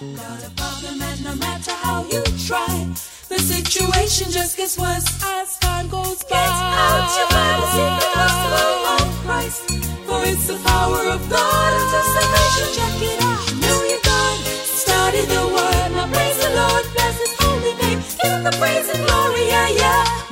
Got a problem and no matter how you try, the situation just gets worse as time goes by. Get out your Bible, seek the gospel of Christ, for it's the power of God unto salvation. Check it out. Know your God, study the word. Now praise the Lord, bless His holy name. Give Him the praise and glory, yeah, yeah.